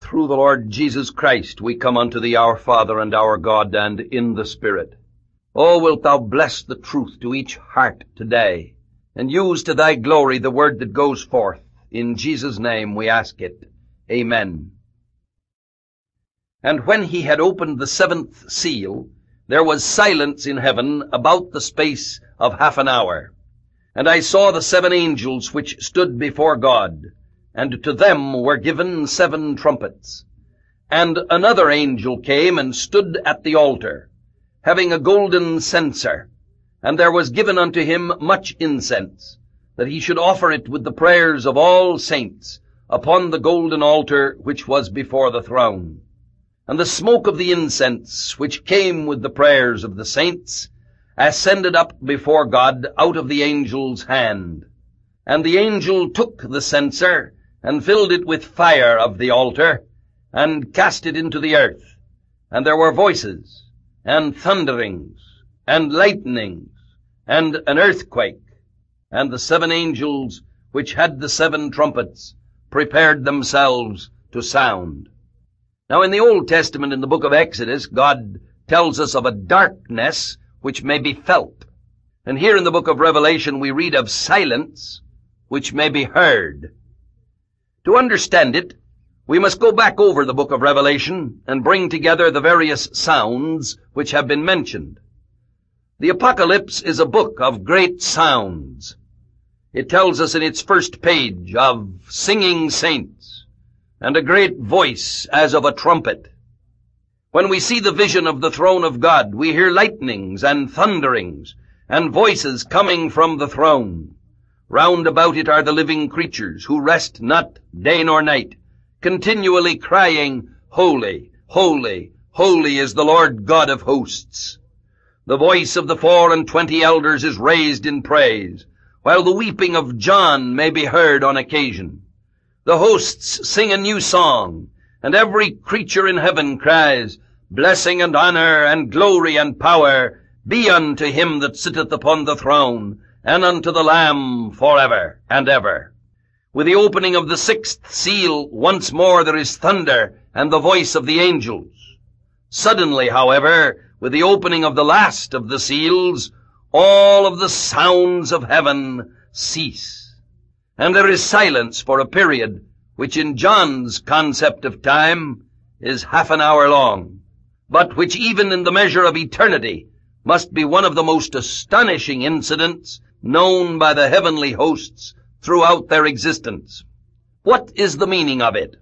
Through the Lord Jesus Christ we come unto thee, our Father and our God, and in the Spirit. O, wilt thou bless the truth to each heart today, and use to thy glory the word that goes forth. In Jesus' name we ask it. Amen. And when he had opened the seventh seal, there was silence in heaven about the space of half an hour. And I saw the 7 angels which stood before God, and to them were given 7 trumpets. And another angel came and stood at the altar, having a golden censer, and there was given unto him much incense, that he should offer it with the prayers of all saints upon the golden altar which was before the throne. And the smoke of the incense, which came with the prayers of the saints, ascended up before God out of the angel's hand. And the angel took the censer, and filled it with fire of the altar, and cast it into the earth. And there were voices, and thunderings, and lightnings, and an earthquake. And the 7 angels which had the 7 trumpets prepared themselves to sound. Now in the Old Testament, in the book of Exodus, God tells us of a darkness which may be felt. And here in the book of Revelation we read of silence which may be heard. To understand it, we must go back over the book of Revelation and bring together the various sounds which have been mentioned. The Apocalypse is a book of great sounds. It tells us in its first page of singing saints and a great voice as of a trumpet. When we see the vision of the throne of God, we hear lightnings and thunderings and voices coming from the throne. Round about it are the living creatures, who rest not day nor night, continually crying, Holy, holy, holy is the Lord God of hosts. The voice of the 24 elders is raised in praise, while the weeping of John may be heard on occasion. The hosts sing a new song, and every creature in heaven cries, Blessing and honor and glory and power be unto him that sitteth upon the throne, and unto the Lamb forever and ever. With the opening of the 6th seal, once more there is thunder and the voice of the angels. Suddenly, however, with the opening of the last of the seals, all of the sounds of heaven cease. And there is silence for a period which in John's concept of time is half an hour long, but which even in the measure of eternity must be one of the most astonishing incidents known by the heavenly hosts throughout their existence. What is the meaning of it?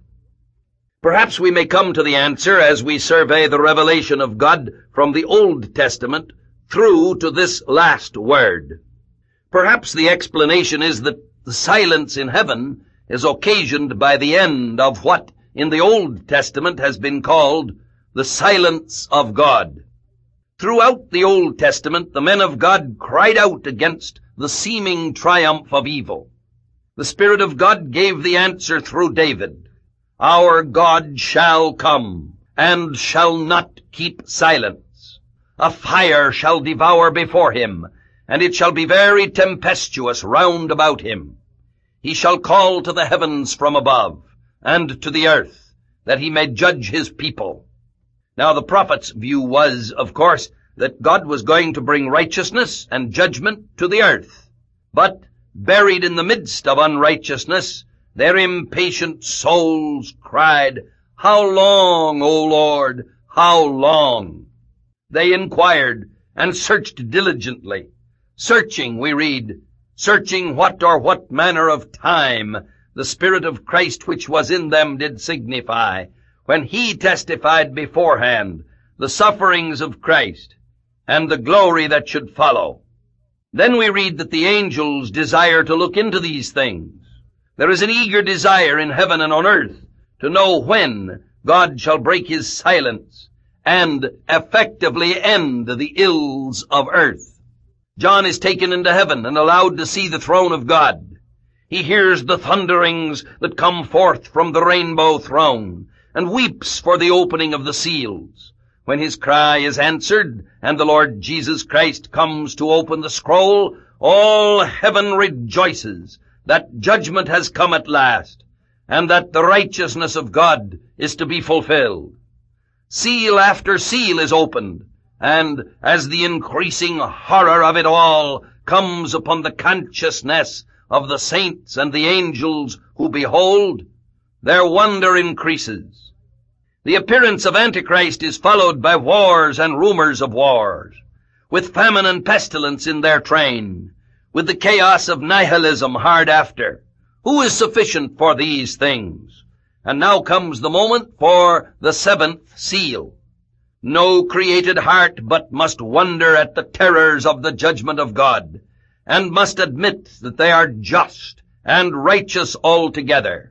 Perhaps we may come to the answer as we survey the revelation of God from the Old Testament through to this last word. Perhaps the explanation is that the silence in heaven is occasioned by the end of what in the Old Testament has been called the silence of God. Throughout the Old Testament, the men of God cried out against the seeming triumph of evil. The Spirit of God gave the answer through David. Our God shall come, and shall not keep silence. A fire shall devour before him, and it shall be very tempestuous round about him. He shall call to the heavens from above, and to the earth, that he may judge his people. Now the prophet's view was, of course, that God was going to bring righteousness and judgment to the earth. But, buried in the midst of unrighteousness, their impatient souls cried, How long, O Lord, how long? They inquired and searched diligently. Searching, we read, searching what or what manner of time the Spirit of Christ which was in them did signify, when he testified beforehand the sufferings of Christ, and the glory that should follow. Then we read that the angels desire to look into these things. There is an eager desire in heaven and on earth to know when God shall break his silence and effectively end the ills of earth. John is taken into heaven and allowed to see the throne of God. He hears the thunderings that come forth from the rainbow throne, and weeps for the opening of the seals. When his cry is answered, and the Lord Jesus Christ comes to open the scroll, all heaven rejoices that judgment has come at last, and that the righteousness of God is to be fulfilled. Seal after seal is opened, and as the increasing horror of it all comes upon the consciousness of the saints and the angels who behold, their wonder increases. The appearance of Antichrist is followed by wars and rumors of wars, with famine and pestilence in their train, with the chaos of nihilism hard after. Who is sufficient for these things? And now comes the moment for the seventh seal. No created heart but must wonder at the terrors of the judgment of God, and must admit that they are just and righteous altogether.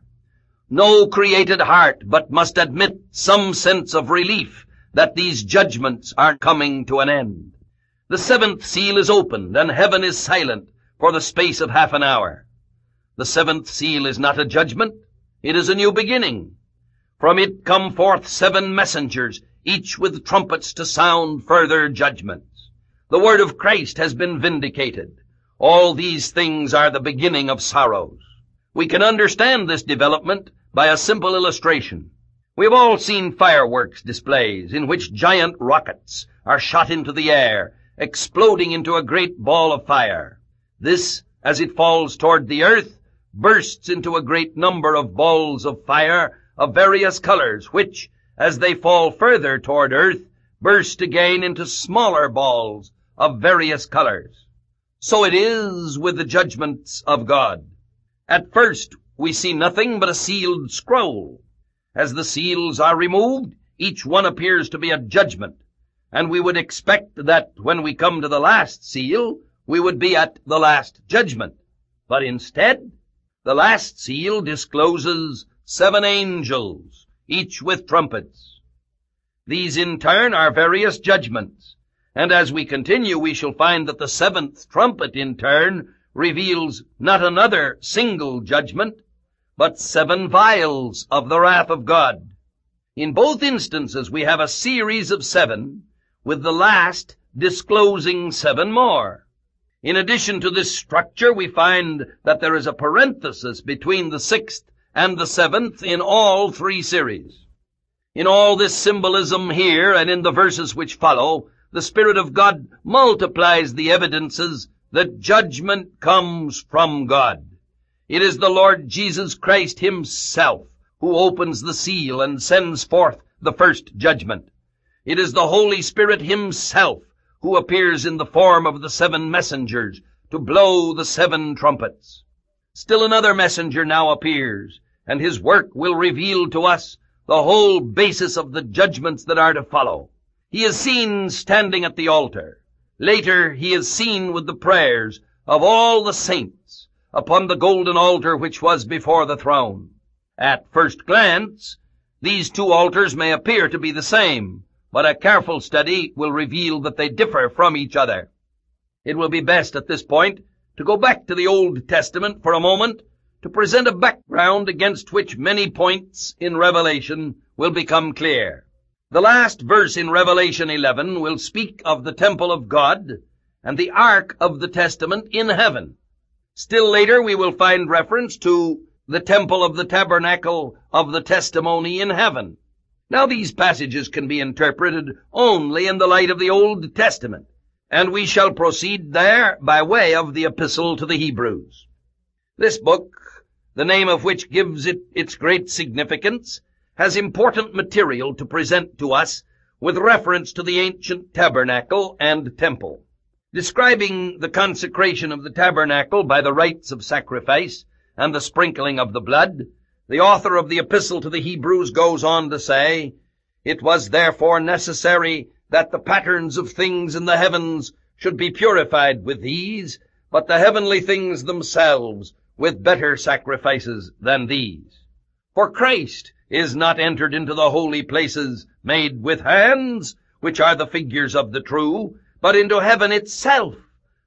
No created heart but must admit some sense of relief that these judgments are coming to an end. The seventh seal is opened, and heaven is silent for the space of half an hour. The seventh seal is not a judgment, it is a new beginning. From it come forth 7 messengers, each with trumpets to sound further judgments. The word of Christ has been vindicated. All these things are the beginning of sorrows. We can understand this development by a simple illustration. We have all seen fireworks displays in which giant rockets are shot into the air, exploding into a great ball of fire. This, as it falls toward the earth, bursts into a great number of balls of fire of various colors, which, as they fall further toward earth, burst again into smaller balls of various colors. So it is with the judgments of God. At first, we see nothing but a sealed scroll. As the seals are removed, each one appears to be a judgment, and we would expect that when we come to the last seal, we would be at the last judgment. But instead, the last seal discloses 7 angels, each with trumpets. These in turn are various judgments, and as we continue we shall find that the 7th trumpet in turn reveals not another single judgment, but 7 vials of the wrath of God. In both instances we have a series of 7, with the last disclosing 7 more. In addition to this structure, we find that there is a parenthesis between the 6th and the 7th in all 3 series. In all this symbolism here and in the verses which follow, the Spirit of God multiplies the evidences that judgment comes from God. It is the Lord Jesus Christ himself who opens the seal and sends forth the first judgment. It is the Holy Spirit himself who appears in the form of the 7 messengers to blow the 7 trumpets. Still another messenger now appears, and his work will reveal to us the whole basis of the judgments that are to follow. He is seen standing at the altar. Later, he is seen with the prayers of all the saints upon the golden altar which was before the throne. At first glance, these 2 altars may appear to be the same, but a careful study will reveal that they differ from each other. It will be best at this point to go back to the Old Testament for a moment to present a background against which many points in Revelation will become clear. The last verse in Revelation 11 will speak of the temple of God and the Ark of the Testament in heaven. Still later we will find reference to the temple of the tabernacle of the testimony in heaven. Now these passages can be interpreted only in the light of the Old Testament, and we shall proceed there by way of the Epistle to the Hebrews. This book, the name of which gives it its great significance, has important material to present to us with reference to the ancient tabernacle and temple. Describing the consecration of the tabernacle by the rites of sacrifice and the sprinkling of the blood, the author of the Epistle to the Hebrews goes on to say, "It was therefore necessary that the patterns of things in the heavens should be purified with these, but the heavenly things themselves with better sacrifices than these. For Christ is not entered into the holy places made with hands, which are the figures of the true, but into heaven itself,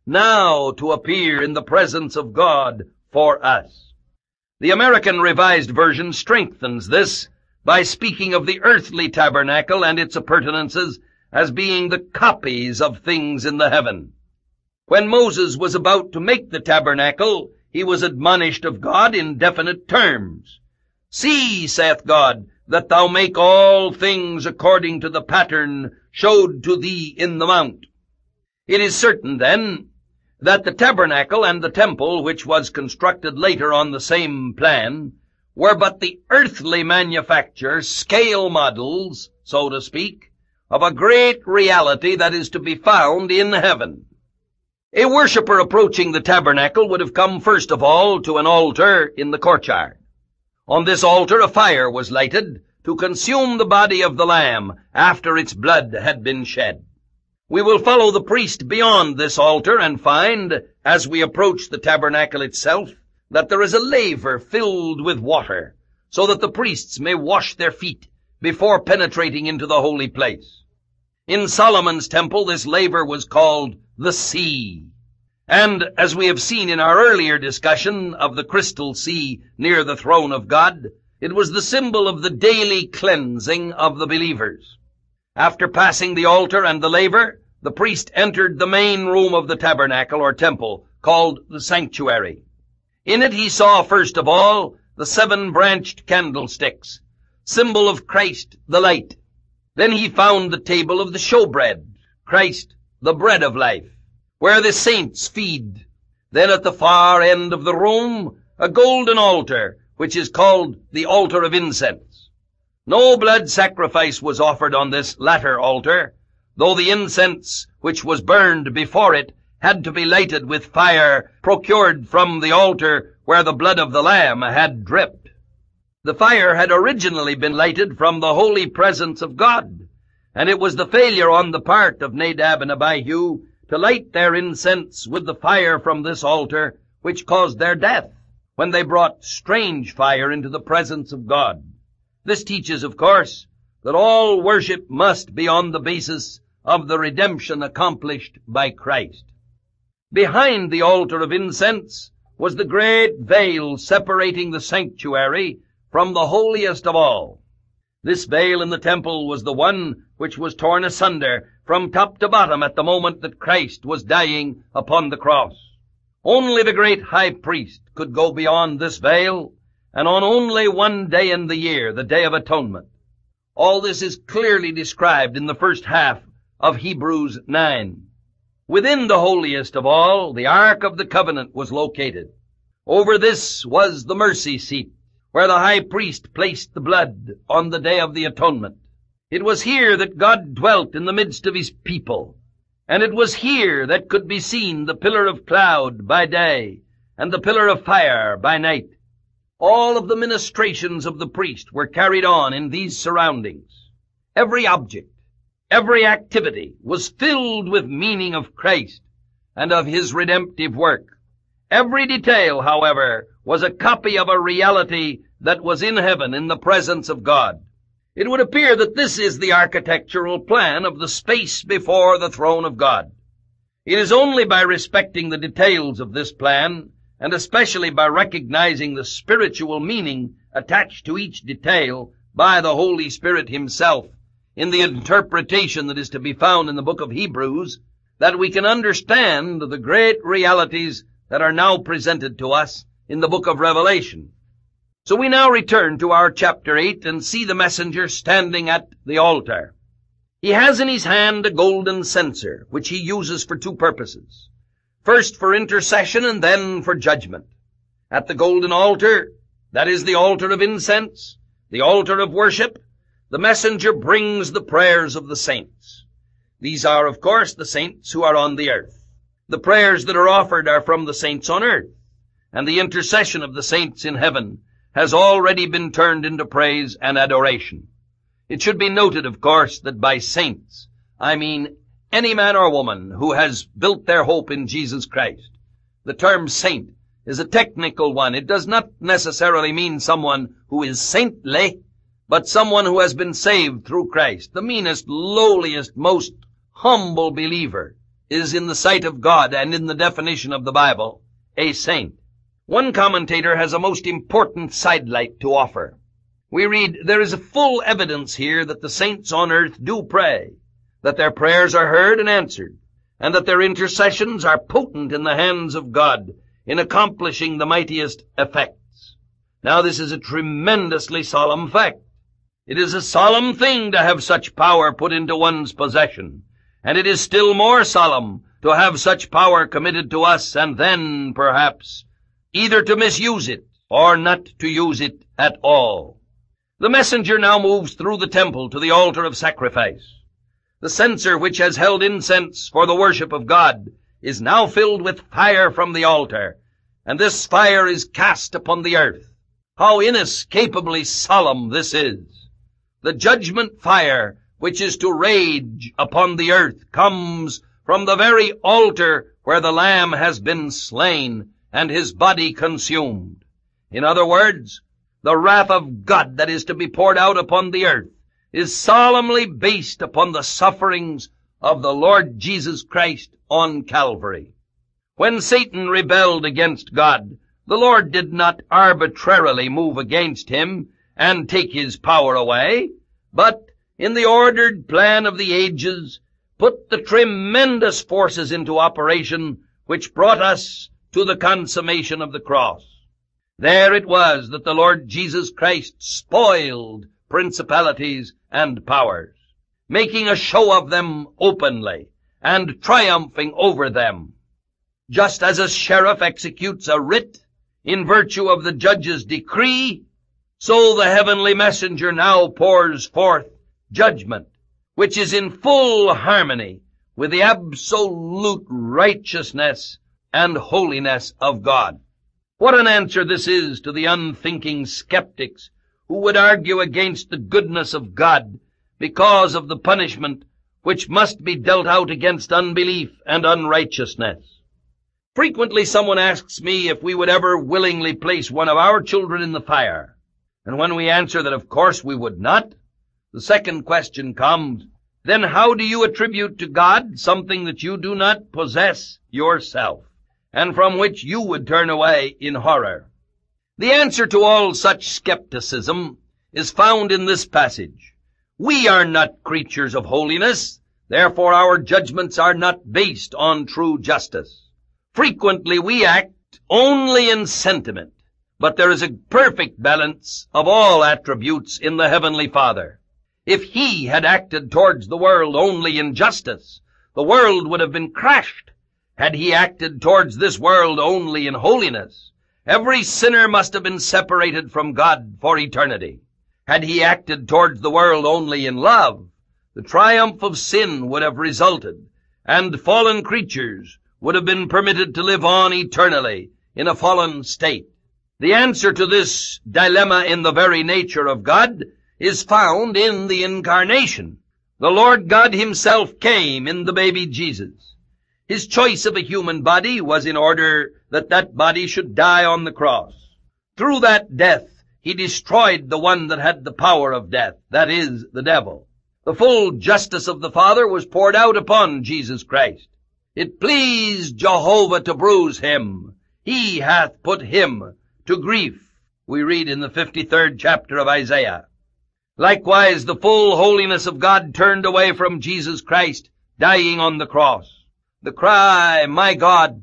now to appear in the presence of God for us." The American Revised Version strengthens this by speaking of the earthly tabernacle and its appurtenances as being the copies of things in the heaven. When Moses was about to make the tabernacle, he was admonished of God in definite terms. See, saith God, that thou make all things according to the pattern showed to thee in the mount. It is certain, then, that the tabernacle and the temple, which was constructed later on the same plan, were but the earthly manufacture, scale models, so to speak, of a great reality that is to be found in heaven. A worshipper approaching the tabernacle would have come first of all to an altar in the courtyard. On this altar a fire was lighted to consume the body of the lamb after its blood had been shed. We will follow the priest beyond this altar and find, as we approach the tabernacle itself, that there is a laver filled with water, so that the priests may wash their feet before penetrating into the holy place. In Solomon's temple, this laver was called the sea. And as we have seen in our earlier discussion of the crystal sea near the throne of God, it was the symbol of the daily cleansing of the believers. After passing the altar and the laver, the priest entered the main room of the tabernacle or temple, called the sanctuary. In it he saw, first of all, the 7-branched candlesticks, symbol of Christ the light. Then he found the table of the showbread, Christ the bread of life, where the saints feed. Then at the far end of the room, a golden altar, which is called the altar of incense. No blood sacrifice was offered on this latter altar, though the incense which was burned before it had to be lighted with fire procured from the altar where the blood of the lamb had dripped. The fire had originally been lighted from the holy presence of God, and it was the failure on the part of Nadab and Abihu to light their incense with the fire from this altar which caused their death when they brought strange fire into the presence of God. This teaches, of course, that all worship must be on the basis of the redemption accomplished by Christ. Behind the altar of incense was the great veil separating the sanctuary from the holiest of all. This veil in the temple was the one which was torn asunder from top to bottom at the moment that Christ was dying upon the cross. Only the great high priest could go beyond this veil, and on only one day in the year, the Day of Atonement. All this is clearly described in the first half of Hebrews 9. Within the holiest of all, the Ark of the Covenant was located. Over this was the mercy seat, where the high priest placed the blood on the Day of the Atonement. It was here that God dwelt in the midst of his people, and it was here that could be seen the pillar of cloud by day and the pillar of fire by night. All of the ministrations of the priest were carried on in these surroundings. Every object, every activity was filled with meaning of Christ and of his redemptive work. Every detail, however, was a copy of a reality that was in heaven in the presence of God. It would appear that this is the architectural plan of the space before the throne of God. It is only by respecting the details of this plan, and especially by recognizing the spiritual meaning attached to each detail by the Holy Spirit himself in the interpretation that is to be found in the book of Hebrews, that we can understand the great realities that are now presented to us in the book of Revelation. So we now return to our chapter 8 and see the messenger standing at the altar. He has in his hand a golden censer, which he uses for two purposes. First for intercession and then for judgment. At the golden altar, that is the altar of incense, the altar of worship, the messenger brings the prayers of the saints. These are, of course, the saints who are on the earth. The prayers that are offered are from the saints on earth, and the intercession of the saints in heaven has already been turned into praise and adoration. It should be noted, of course, that by saints, I mean any man or woman who has built their hope in Jesus Christ. The term saint is a technical one. It does not necessarily mean someone who is saintly, but someone who has been saved through Christ. The meanest, lowliest, most humble believer is in the sight of God and in the definition of the Bible, a saint. One commentator has a most important sidelight to offer. We read, "There is a full evidence here that the saints on earth do pray, that their prayers are heard and answered, and that their intercessions are potent in the hands of God in accomplishing the mightiest effects." Now this is a tremendously solemn fact. It is a solemn thing to have such power put into one's possession, and it is still more solemn to have such power committed to us and then, perhaps, either to misuse it or not to use it at all. The messenger now moves through the temple to the altar of sacrifice. The censer which has held incense for the worship of God is now filled with fire from the altar, and this fire is cast upon the earth. How inescapably solemn this is! The judgment fire which is to rage upon the earth comes from the very altar where the Lamb has been slain and his body consumed. In other words, the wrath of God that is to be poured out upon the earth is solemnly based upon the sufferings of the Lord Jesus Christ on Calvary. When Satan rebelled against God, the Lord did not arbitrarily move against him and take his power away, but in the ordered plan of the ages, put the tremendous forces into operation which brought us to the consummation of the cross. There it was that the Lord Jesus Christ spoiled principalities and powers, making a show of them openly and triumphing over them. Just as a sheriff executes a writ in virtue of the judge's decree, so the heavenly messenger now pours forth judgment, which is in full harmony with the absolute righteousness and holiness of God. What an answer this is to the unthinking skeptics who would argue against the goodness of God because of the punishment which must be dealt out against unbelief and unrighteousness. Frequently someone asks me if we would ever willingly place one of our children in the fire. And when we answer that of course we would not, the second question comes, then how do you attribute to God something that you do not possess yourself, and from which you would turn away in horror? The answer to all such skepticism is found in this passage. We are not creatures of holiness, therefore our judgments are not based on true justice. Frequently we act only in sentiment, but there is a perfect balance of all attributes in the Heavenly Father. If he had acted towards the world only in justice, the world would have been crushed. Had he acted towards this world only in holiness, every sinner must have been separated from God for eternity. Had he acted towards the world only in love, the triumph of sin would have resulted, and fallen creatures would have been permitted to live on eternally in a fallen state. The answer to this dilemma in the very nature of God is found in the incarnation. The Lord God himself came in the baby Jesus. His choice of a human body was in order that that body should die on the cross. Through that death, he destroyed the one that had the power of death, that is, the devil. The full justice of the Father was poured out upon Jesus Christ. It pleased Jehovah to bruise him. He hath put him to grief, we read in the 53rd chapter of Isaiah. Likewise, the full holiness of God turned away from Jesus Christ, dying on the cross. The cry, my God,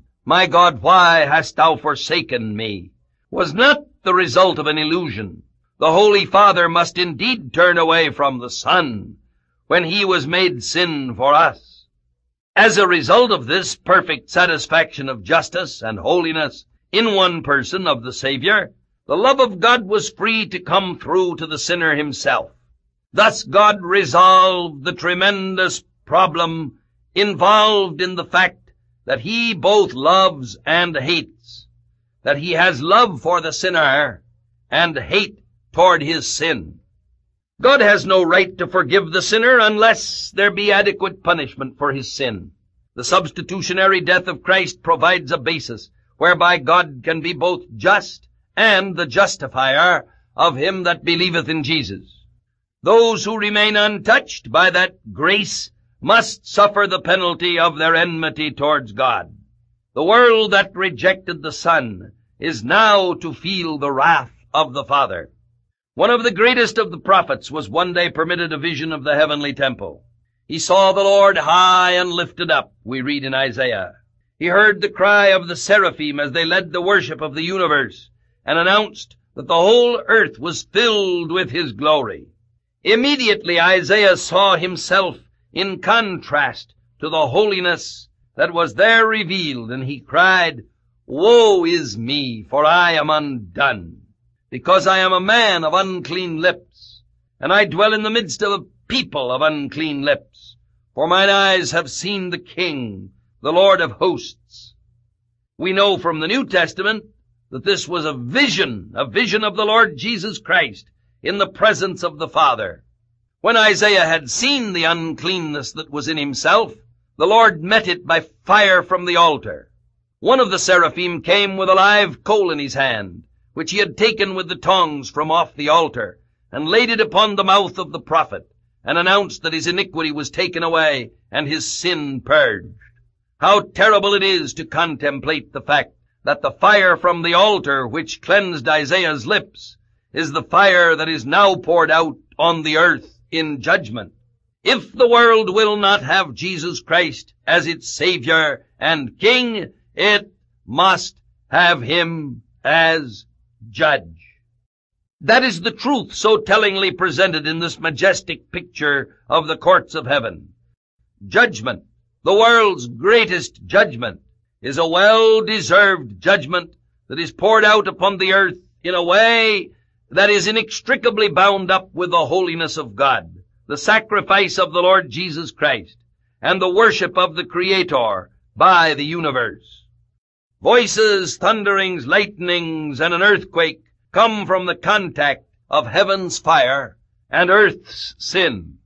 why hast thou forsaken me?" was not the result of an illusion. The Holy Father must indeed turn away from the Son when he was made sin for us. As a result of this perfect satisfaction of justice and holiness in one person of the Savior, the love of God was free to come through to the sinner himself. Thus God resolved the tremendous problem involved in the fact that he both loves and hates, that he has love for the sinner and hate toward his sin. God has no right to forgive the sinner unless there be adequate punishment for his sin. The substitutionary death of Christ provides a basis whereby God can be both just and the justifier of him that believeth in Jesus. Those who remain untouched by that grace must suffer the penalty of their enmity towards God. The world that rejected the Son is now to feel the wrath of the Father. One of the greatest of the prophets was one day permitted a vision of the heavenly temple. He saw the Lord high and lifted up, we read in Isaiah. He heard the cry of the seraphim as they led the worship of the universe and announced that the whole earth was filled with his glory. Immediately Isaiah saw himself in contrast to the holiness that was there revealed, and he cried, "Woe is me, for I am undone, because I am a man of unclean lips, and I dwell in the midst of a people of unclean lips. For mine eyes have seen the King, the Lord of hosts." We know from the New Testament that this was a vision of the Lord Jesus Christ in the presence of the Father. When Isaiah had seen the uncleanness that was in himself, the Lord met it by fire from the altar. One of the seraphim came with a live coal in his hand, which he had taken with the tongs from off the altar, and laid it upon the mouth of the prophet, and announced that his iniquity was taken away, and his sin purged. How terrible it is to contemplate the fact that the fire from the altar which cleansed Isaiah's lips is the fire that is now poured out on the earth in judgment. If the world will not have Jesus Christ as its Savior and King, it must have him as judge. That is the truth so tellingly presented in this majestic picture of the courts of heaven. Judgment, the world's greatest judgment, is a well-deserved judgment that is poured out upon the earth in a way that is inextricably bound up with the holiness of God, the sacrifice of the Lord Jesus Christ, and the worship of the Creator by the universe. Voices, thunderings, lightnings, and an earthquake come from the contact of heaven's fire and earth's sin.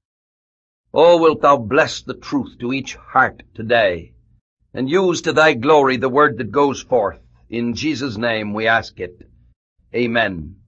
Oh, wilt thou bless the truth to each heart today, and use to thy glory the word that goes forth. In Jesus' name we ask it. Amen.